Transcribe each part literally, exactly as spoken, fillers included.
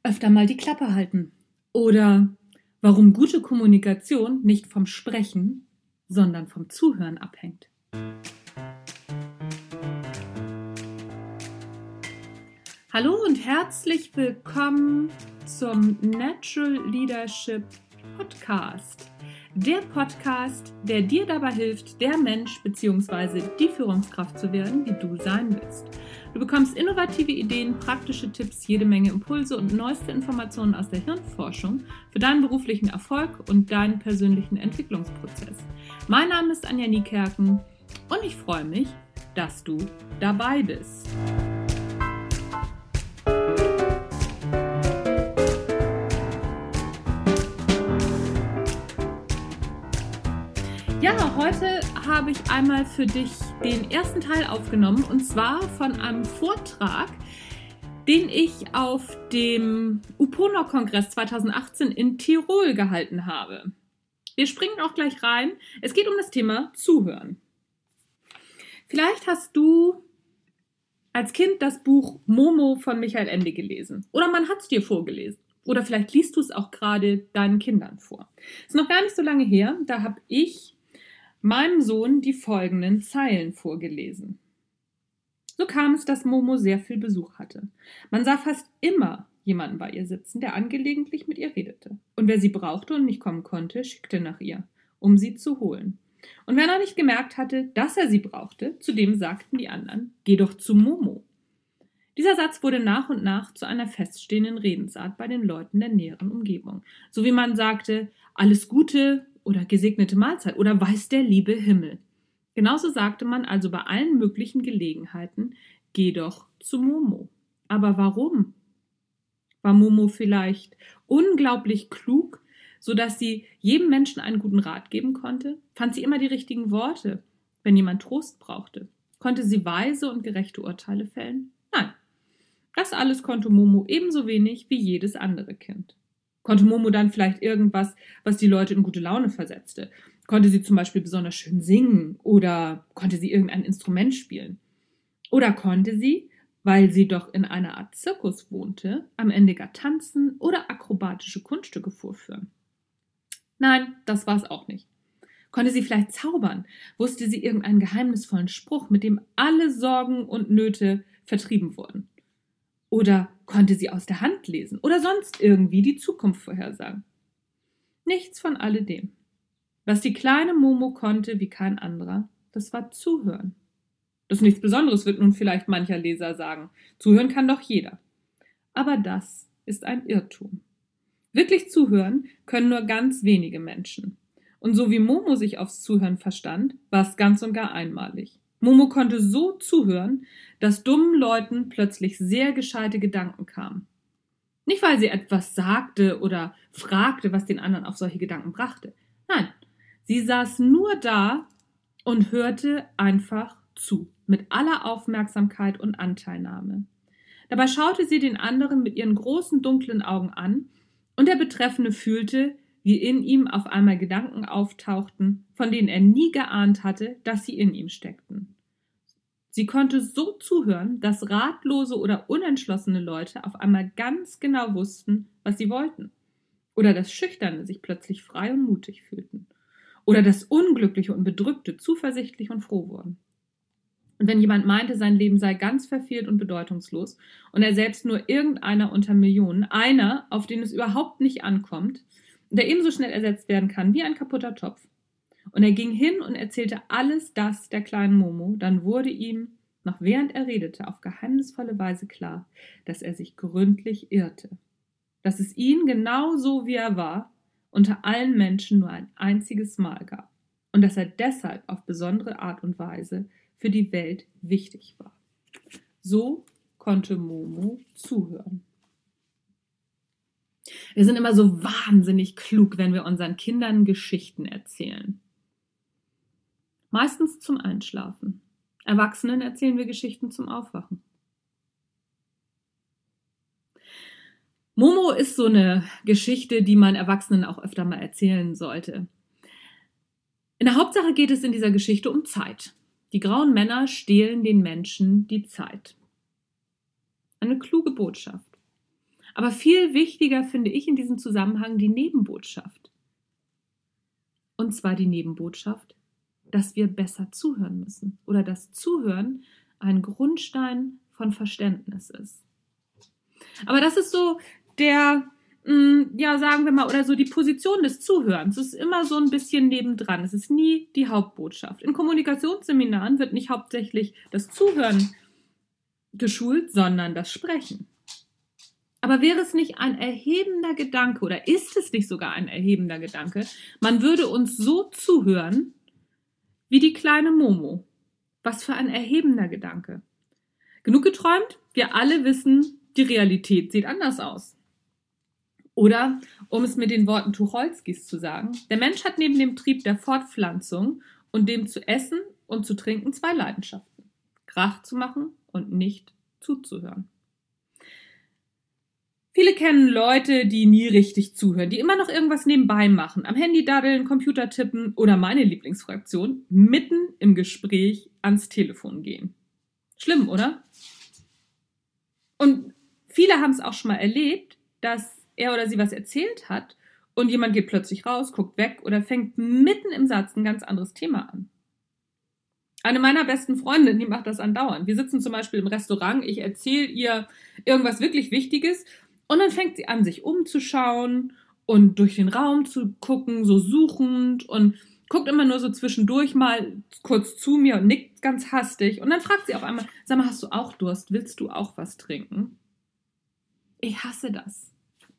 öfter mal die Klappe halten. Oder warum gute Kommunikation nicht vom Sprechen, sondern vom Zuhören abhängt. Hallo und herzlich willkommen zum Natural Leadership Podcast. Der Podcast, der dir dabei hilft, der Mensch bzw. die Führungskraft zu werden, die du sein willst. Du bekommst innovative Ideen, praktische Tipps, jede Menge Impulse und neueste Informationen aus der Hirnforschung für deinen beruflichen Erfolg und deinen persönlichen Entwicklungsprozess. Mein Name ist Anja Niekerken und ich freue mich, dass du dabei bist. Ja, heute habe ich einmal für dich den ersten Teil aufgenommen und zwar von einem Vortrag, den ich auf dem Uponor-Kongress zweitausendachtzehn in Tirol gehalten habe. Wir springen auch gleich rein. Es geht um das Thema Zuhören. Vielleicht hast du als Kind das Buch Momo von Michael Ende gelesen oder man hat es dir vorgelesen. Oder vielleicht liest du es auch gerade deinen Kindern vor. Ist noch gar nicht so lange her, da habe ich meinem Sohn die folgenden Zeilen vorgelesen. So kam es, dass Momo sehr viel Besuch hatte. Man sah fast immer jemanden bei ihr sitzen, der angelegentlich mit ihr redete. Und wer sie brauchte und nicht kommen konnte, schickte nach ihr, um sie zu holen. Und wenn er nicht gemerkt hatte, dass er sie brauchte, zu dem sagten die anderen, geh doch zu Momo. Dieser Satz wurde nach und nach zu einer feststehenden Redensart bei den Leuten der näheren Umgebung. So wie man sagte, alles Gute oder gesegnete Mahlzeit oder weiß der liebe Himmel. Genauso sagte man also bei allen möglichen Gelegenheiten, geh doch zu Momo. Aber warum? War Momo vielleicht unglaublich klug, sodass sie jedem Menschen einen guten Rat geben konnte? Fand sie immer die richtigen Worte, wenn jemand Trost brauchte? Konnte sie weise und gerechte Urteile fällen? Nein. Das alles konnte Momo ebenso wenig wie jedes andere Kind. Konnte Momo dann vielleicht irgendwas, was die Leute in gute Laune versetzte? Konnte sie zum Beispiel besonders schön singen oder konnte sie irgendein Instrument spielen? Oder konnte sie, weil sie doch in einer Art Zirkus wohnte, am Ende gar tanzen oder akrobatische Kunststücke vorführen? Nein, das war es auch nicht. Konnte sie vielleicht zaubern? Wusste sie irgendeinen geheimnisvollen Spruch, mit dem alle Sorgen und Nöte vertrieben wurden? Oder konnte sie aus der Hand lesen oder sonst irgendwie die Zukunft vorhersagen? Nichts von alledem. Was die kleine Momo konnte wie kein anderer, das war zuhören. Das ist nichts Besonderes, wird nun vielleicht mancher Leser sagen. Zuhören kann doch jeder. Aber das ist ein Irrtum. Wirklich zuhören können nur ganz wenige Menschen. Und so wie Momo sich aufs Zuhören verstand, war es ganz und gar einmalig. Momo konnte so zuhören, dass dummen Leuten plötzlich sehr gescheite Gedanken kamen. Nicht, weil sie etwas sagte oder fragte, was den anderen auf solche Gedanken brachte. Nein, sie saß nur da und hörte einfach zu, mit aller Aufmerksamkeit und Anteilnahme. Dabei schaute sie den anderen mit ihren großen dunklen Augen an und der Betreffende fühlte, wie in ihm auf einmal Gedanken auftauchten, von denen er nie geahnt hatte, dass sie in ihm steckten. Sie konnte so zuhören, dass ratlose oder unentschlossene Leute auf einmal ganz genau wussten, was sie wollten. Oder dass Schüchterne sich plötzlich frei und mutig fühlten. Oder dass Unglückliche und Bedrückte zuversichtlich und froh wurden. Und wenn jemand meinte, sein Leben sei ganz verfehlt und bedeutungslos und er selbst nur irgendeiner unter Millionen, einer, auf den es überhaupt nicht ankommt, der ebenso schnell ersetzt werden kann wie ein kaputter Topf. Und er ging hin und erzählte alles das der kleinen Momo, dann wurde ihm, noch während er redete, auf geheimnisvolle Weise klar, dass er sich gründlich irrte. Dass es ihn, genau so wie er war, unter allen Menschen nur ein einziges Mal gab. Und dass er deshalb auf besondere Art und Weise für die Welt wichtig war. So konnte Momo zuhören. Wir sind immer so wahnsinnig klug, wenn wir unseren Kindern Geschichten erzählen. Meistens zum Einschlafen. Erwachsenen erzählen wir Geschichten zum Aufwachen. Momo ist so eine Geschichte, die man Erwachsenen auch öfter mal erzählen sollte. In der Hauptsache geht es in dieser Geschichte um Zeit. Die grauen Männer stehlen den Menschen die Zeit. Eine kluge Botschaft. Aber viel wichtiger finde ich in diesem Zusammenhang die Nebenbotschaft. Und zwar die Nebenbotschaft, dass wir besser zuhören müssen oder dass Zuhören ein Grundstein von Verständnis ist. Aber das ist so der, mh, ja, sagen wir mal, oder so die Position des Zuhörens. Es ist immer so ein bisschen nebendran. Es ist nie die Hauptbotschaft. In Kommunikationsseminaren wird nicht hauptsächlich das Zuhören geschult, sondern das Sprechen. Aber wäre es nicht ein erhebender Gedanke oder ist es nicht sogar ein erhebender Gedanke, man würde uns so zuhören wie die kleine Momo. Was für ein erhebender Gedanke. Genug geträumt? Wir alle wissen, die Realität sieht anders aus. Oder, um es mit den Worten Tucholskys zu sagen, der Mensch hat neben dem Trieb der Fortpflanzung und dem zu essen und zu trinken zwei Leidenschaften. Krach zu machen und nicht zuzuhören. Viele kennen Leute, die nie richtig zuhören, die immer noch irgendwas nebenbei machen, am Handy daddeln, Computer tippen oder meine Lieblingsfraktion, mitten im Gespräch ans Telefon gehen. Schlimm, oder? Und viele haben es auch schon mal erlebt, dass er oder sie was erzählt hat und jemand geht plötzlich raus, guckt weg oder fängt mitten im Satz ein ganz anderes Thema an. Eine meiner besten Freundinnen, die macht das andauernd. Wir sitzen zum Beispiel im Restaurant, ich erzähle ihr irgendwas wirklich Wichtiges und dann fängt sie an, sich umzuschauen und durch den Raum zu gucken, so suchend und guckt immer nur so zwischendurch mal kurz zu mir und nickt ganz hastig. Und dann fragt sie auf einmal, sag mal, hast du auch Durst? Willst du auch was trinken? Ich hasse das.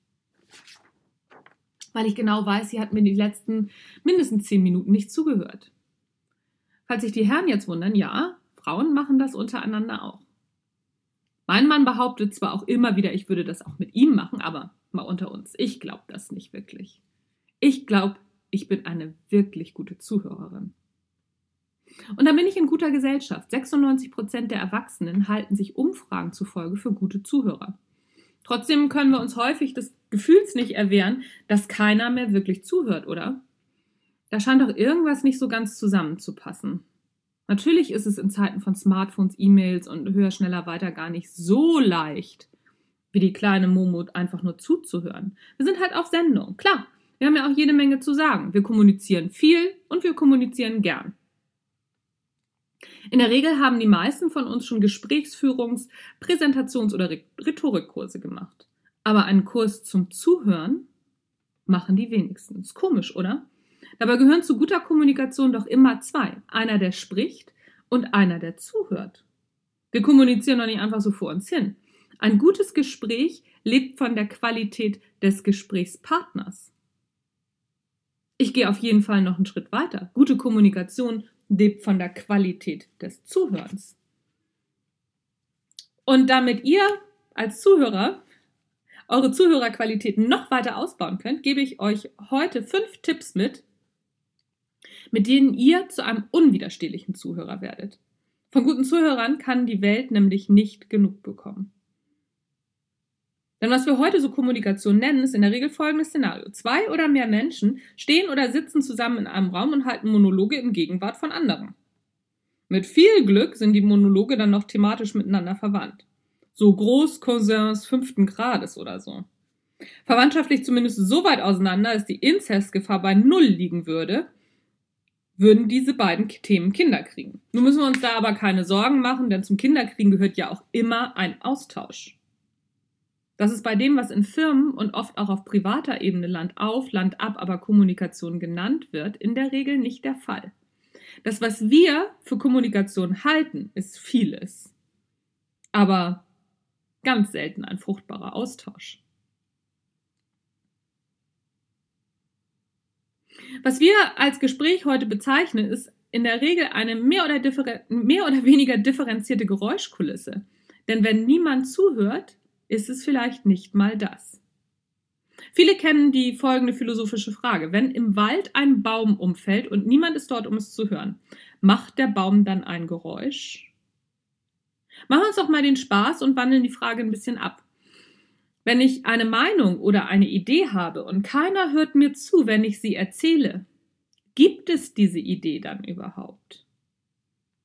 Weil ich genau weiß, sie hat mir die letzten mindestens zehn Minuten nicht zugehört. Falls sich die Herren jetzt wundern, ja, Frauen machen das untereinander auch. Mein Mann behauptet zwar auch immer wieder, ich würde das auch mit ihm machen, aber mal unter uns, ich glaube das nicht wirklich. Ich glaube, ich bin eine wirklich gute Zuhörerin. Und da bin ich in guter Gesellschaft. sechsundneunzig Prozent der Erwachsenen halten sich Umfragen zufolge für gute Zuhörer. Trotzdem können wir uns häufig des Gefühls nicht erwehren, dass keiner mehr wirklich zuhört, oder? Da scheint doch irgendwas nicht so ganz zusammenzupassen. Natürlich ist es in Zeiten von Smartphones, E-Mails und höher, schneller, weiter gar nicht so leicht, wie die kleine Momo einfach nur zuzuhören. Wir sind halt auf Sendung, klar. Wir haben ja auch jede Menge zu sagen. Wir kommunizieren viel und wir kommunizieren gern. In der Regel haben die meisten von uns schon Gesprächsführungs-, Präsentations- oder Rhetorikkurse gemacht. Aber einen Kurs zum Zuhören machen die wenigsten. Ist komisch, oder? Dabei gehören zu guter Kommunikation doch immer zwei. Einer, der spricht und einer, der zuhört. Wir kommunizieren doch nicht einfach so vor uns hin. Ein gutes Gespräch lebt von der Qualität des Gesprächspartners. Ich gehe auf jeden Fall noch einen Schritt weiter. Gute Kommunikation lebt von der Qualität des Zuhörens. Und damit ihr als Zuhörer eure Zuhörerqualitäten noch weiter ausbauen könnt, gebe ich euch heute fünf Tipps mit, mit denen ihr zu einem unwiderstehlichen Zuhörer werdet. Von guten Zuhörern kann die Welt nämlich nicht genug bekommen. Denn was wir heute so Kommunikation nennen, ist in der Regel folgendes Szenario. Zwei oder mehr Menschen stehen oder sitzen zusammen in einem Raum und halten Monologe in Gegenwart von anderen. Mit viel Glück sind die Monologe dann noch thematisch miteinander verwandt. So Großcousins fünften Grades oder so. Verwandtschaftlich zumindest so weit auseinander, dass die Inzestgefahr bei Null liegen würde, würden diese beiden Themen Kinder kriegen. Nun müssen wir uns da aber keine Sorgen machen, denn zum Kinderkriegen gehört ja auch immer ein Austausch. Das ist bei dem, was in Firmen und oft auch auf privater Ebene Land auf, Land ab, aber Kommunikation genannt wird, in der Regel nicht der Fall. Das, was wir für Kommunikation halten, ist vieles, aber ganz selten ein fruchtbarer Austausch. Was wir als Gespräch heute bezeichnen, ist in der Regel eine mehr oder, differen- mehr oder weniger differenzierte Geräuschkulisse. Denn wenn niemand zuhört, ist es vielleicht nicht mal das. Viele kennen die folgende philosophische Frage. Wenn im Wald ein Baum umfällt und niemand ist dort, um es zu hören, macht der Baum dann ein Geräusch? Machen wir uns doch mal den Spaß und wandeln die Frage ein bisschen ab. Wenn ich eine Meinung oder eine Idee habe und keiner hört mir zu, wenn ich sie erzähle, gibt es diese Idee dann überhaupt?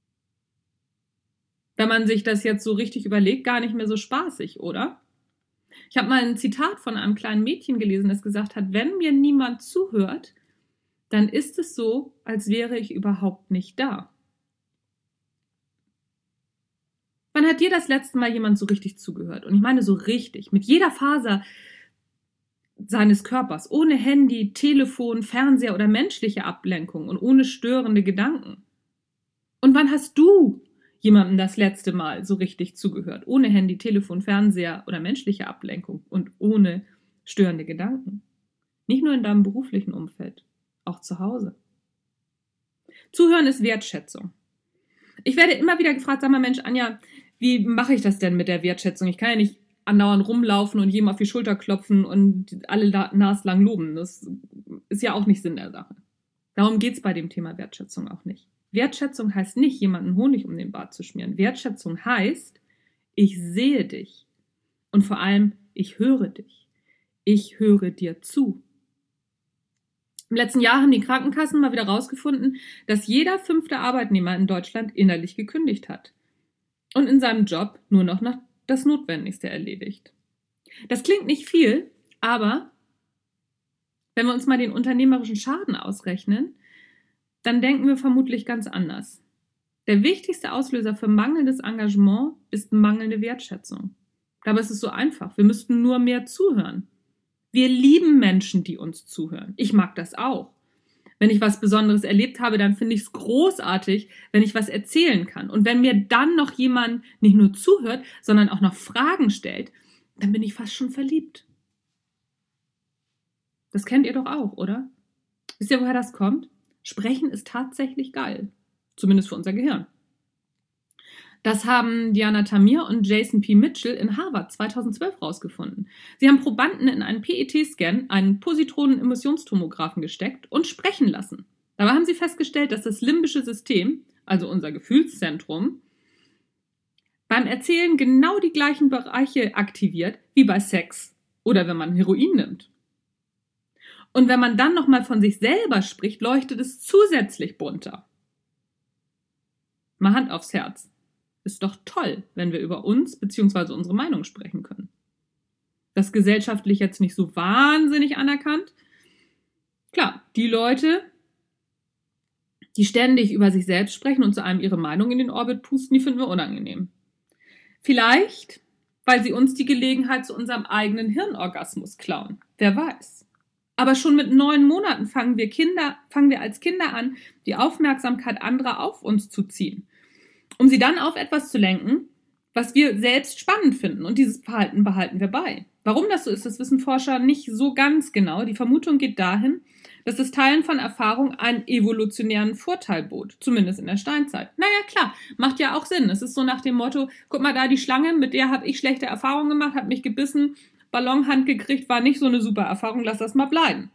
Wenn man sich das jetzt so richtig überlegt, gar nicht mehr so spaßig, oder? Ich habe mal ein Zitat von einem kleinen Mädchen gelesen, das gesagt hat, wenn mir niemand zuhört, dann ist es so, als wäre ich überhaupt nicht da. Wann hat dir das letzte Mal jemand so richtig zugehört? Und ich meine so richtig, mit jeder Faser seines Körpers, ohne Handy, Telefon, Fernseher oder menschliche Ablenkung und ohne störende Gedanken. Und wann hast du jemandem das letzte Mal so richtig zugehört, ohne Handy, Telefon, Fernseher oder menschliche Ablenkung und ohne störende Gedanken? Nicht nur in deinem beruflichen Umfeld, auch zu Hause. Zuhören ist Wertschätzung. Ich werde immer wieder gefragt, sag mal Mensch, Anja, wie mache ich das denn mit der Wertschätzung? Ich kann ja nicht andauernd rumlaufen und jedem auf die Schulter klopfen und alle naslang loben. Das ist ja auch nicht Sinn der Sache. Darum geht es bei dem Thema Wertschätzung auch nicht. Wertschätzung heißt nicht, jemanden Honig um den Bart zu schmieren. Wertschätzung heißt, ich sehe dich und vor allem, ich höre dich. Ich höre dir zu. Im letzten Jahr haben die Krankenkassen mal wieder rausgefunden, dass jeder fünfte Arbeitnehmer in Deutschland innerlich gekündigt hat und in seinem Job nur noch das Notwendigste erledigt. Das klingt nicht viel, aber wenn wir uns mal den unternehmerischen Schaden ausrechnen, dann denken wir vermutlich ganz anders. Der wichtigste Auslöser für mangelndes Engagement ist mangelnde Wertschätzung. Dabei ist es so einfach. Wir müssten nur mehr zuhören. Wir lieben Menschen, die uns zuhören. Ich mag das auch. Wenn ich was Besonderes erlebt habe, dann finde ich es großartig, wenn ich was erzählen kann. Und wenn mir dann noch jemand nicht nur zuhört, sondern auch noch Fragen stellt, dann bin ich fast schon verliebt. Das kennt ihr doch auch, oder? Wisst ihr, woher das kommt? Sprechen ist tatsächlich geil. Zumindest für unser Gehirn. Das haben Diana Tamir und Jason P. Mitchell in Harvard zweitausendzwölf rausgefunden. Sie haben Probanden in einen P E T-Scan, einen Positronen-Emissionstomographen gesteckt und sprechen lassen. Dabei haben sie festgestellt, dass das limbische System, also unser Gefühlszentrum, beim Erzählen genau die gleichen Bereiche aktiviert wie bei Sex oder wenn man Heroin nimmt. Und wenn man dann nochmal von sich selber spricht, leuchtet es zusätzlich bunter. Mal Hand aufs Herz. Ist doch toll, wenn wir über uns bzw. unsere Meinung sprechen können. Das ist gesellschaftlich jetzt nicht so wahnsinnig anerkannt. Klar, die Leute, die ständig über sich selbst sprechen und zu einem ihre Meinung in den Orbit pusten, die finden wir unangenehm. Vielleicht, weil sie uns die Gelegenheit zu unserem eigenen Hirnorgasmus klauen. Wer weiß. Aber schon mit neun Monaten fangen wir Kinder, fangen wir als Kinder an, die Aufmerksamkeit anderer auf uns zu ziehen, um sie dann auf etwas zu lenken, was wir selbst spannend finden. Und dieses Verhalten behalten wir bei. Warum das so ist, das wissen Forscher nicht so ganz genau. Die Vermutung geht dahin, dass das Teilen von Erfahrung einen evolutionären Vorteil bot, zumindest in der Steinzeit. Naja, klar, macht ja auch Sinn. Es ist so nach dem Motto, guck mal da, die Schlange, mit der habe ich schlechte Erfahrungen gemacht, hat mich gebissen, Ballonhand gekriegt, war nicht so eine super Erfahrung, lass das mal bleiben.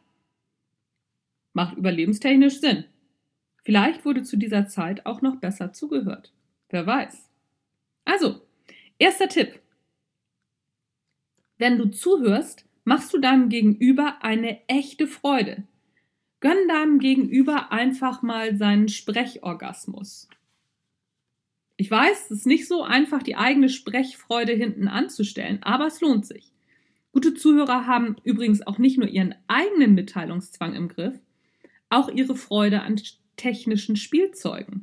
Macht überlebenstechnisch Sinn. Vielleicht wurde zu dieser Zeit auch noch besser zugehört. Wer weiß. Also, erster Tipp. Wenn du zuhörst, machst du deinem Gegenüber eine echte Freude. Gönn deinem Gegenüber einfach mal seinen Sprechorgasmus. Ich weiß, es ist nicht so einfach, die eigene Sprechfreude hinten anzustellen, aber es lohnt sich. Gute Zuhörer haben übrigens auch nicht nur ihren eigenen Mitteilungszwang im Griff, auch ihre Freude an technischen Spielzeugen.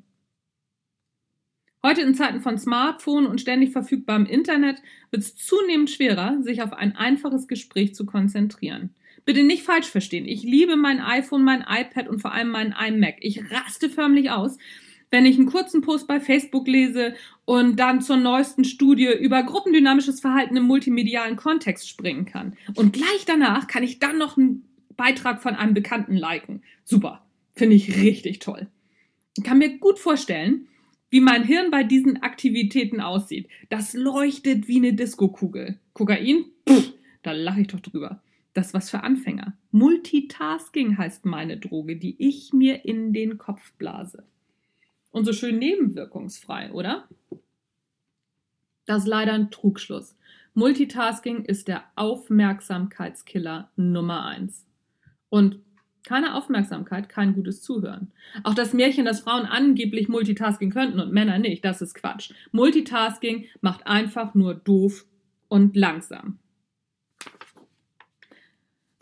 Heute in Zeiten von Smartphone und ständig verfügbarem Internet wird es zunehmend schwerer, sich auf ein einfaches Gespräch zu konzentrieren. Bitte nicht falsch verstehen, ich liebe mein iPhone, mein iPad und vor allem meinen iMac. Ich raste förmlich aus, wenn ich einen kurzen Post bei Facebook lese und dann zur neuesten Studie über gruppendynamisches Verhalten im multimedialen Kontext springen kann. Und gleich danach kann ich dann noch einen Beitrag von einem Bekannten liken. Super, finde ich richtig toll. Ich kann mir gut vorstellen, wie mein Hirn bei diesen Aktivitäten aussieht. Das leuchtet wie eine Diskokugel. Kokain? Pff, da lache ich doch drüber. Das ist was für Anfänger. Multitasking heißt meine Droge, die ich mir in den Kopf blase. Und so schön nebenwirkungsfrei, oder? Das ist leider ein Trugschluss. Multitasking ist der Aufmerksamkeitskiller Nummer eins. Und keine Aufmerksamkeit, kein gutes Zuhören. Auch das Märchen, dass Frauen angeblich Multitasking könnten und Männer nicht, das ist Quatsch. Multitasking macht einfach nur doof und langsam.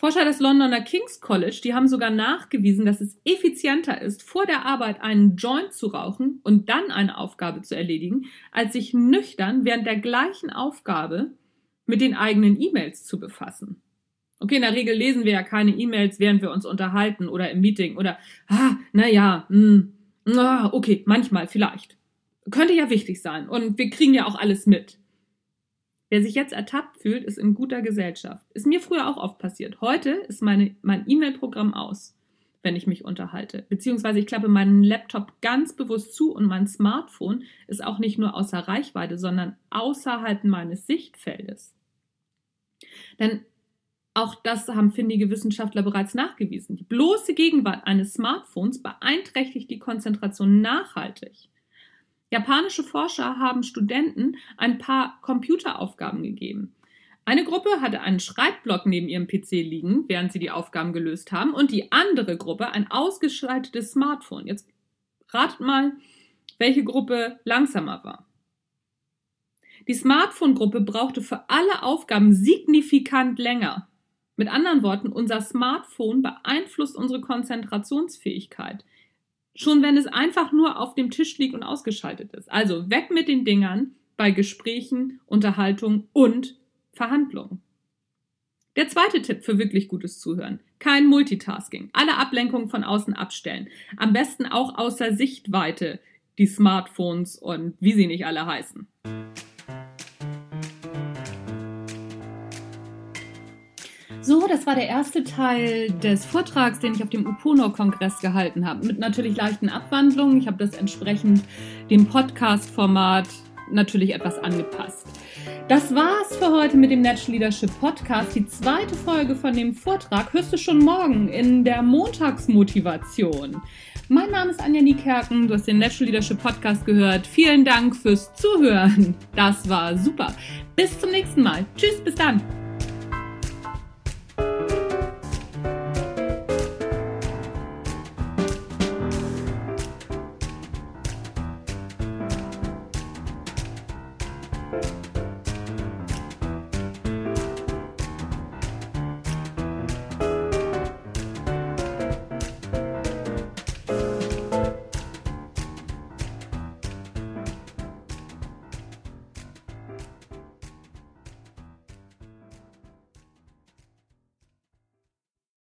Forscher des Londoner King's College, die haben sogar nachgewiesen, dass es effizienter ist, vor der Arbeit einen Joint zu rauchen und dann eine Aufgabe zu erledigen, als sich nüchtern während der gleichen Aufgabe mit den eigenen E-Mails zu befassen. Okay, in der Regel lesen wir ja keine E-Mails, während wir uns unterhalten oder im Meeting oder, ah, naja, ah, okay, manchmal vielleicht. Könnte ja wichtig sein und wir kriegen ja auch alles mit. Wer sich jetzt ertappt fühlt, ist in guter Gesellschaft. Ist mir früher auch oft passiert. Heute ist meine, mein E-Mail-Programm aus, wenn ich mich unterhalte. Beziehungsweise ich klappe meinen Laptop ganz bewusst zu und mein Smartphone ist auch nicht nur außer Reichweite, sondern außerhalb meines Sichtfeldes. Denn auch das haben findige Wissenschaftler bereits nachgewiesen. Die bloße Gegenwart eines Smartphones beeinträchtigt die Konzentration nachhaltig. Japanische Forscher haben Studenten ein paar Computeraufgaben gegeben. Eine Gruppe hatte einen Schreibblock neben ihrem P C liegen, während sie die Aufgaben gelöst haben, und die andere Gruppe ein ausgeschaltetes Smartphone. Jetzt ratet mal, welche Gruppe langsamer war. Die Smartphone-Gruppe brauchte für alle Aufgaben signifikant länger. Mit anderen Worten, unser Smartphone beeinflusst unsere Konzentrationsfähigkeit. Schon wenn es einfach nur auf dem Tisch liegt und ausgeschaltet ist. Also weg mit den Dingern bei Gesprächen, Unterhaltung und Verhandlungen. Der zweite Tipp für wirklich gutes Zuhören. Kein Multitasking. Alle Ablenkungen von außen abstellen. Am besten auch außer Sichtweite die Smartphones und wie sie nicht alle heißen. So, das war der erste Teil des Vortrags, den ich auf dem Upono-Kongress gehalten habe. Mit natürlich leichten Abwandlungen. Ich habe das entsprechend dem Podcast-Format natürlich etwas angepasst. Das war's für heute mit dem Natural Leadership Podcast. Die zweite Folge von dem Vortrag hörst du schon morgen in der Montagsmotivation. Mein Name ist Anja Niekerken, du hast den Natural Leadership Podcast gehört. Vielen Dank fürs Zuhören. Das war super. Bis zum nächsten Mal. Tschüss, bis dann.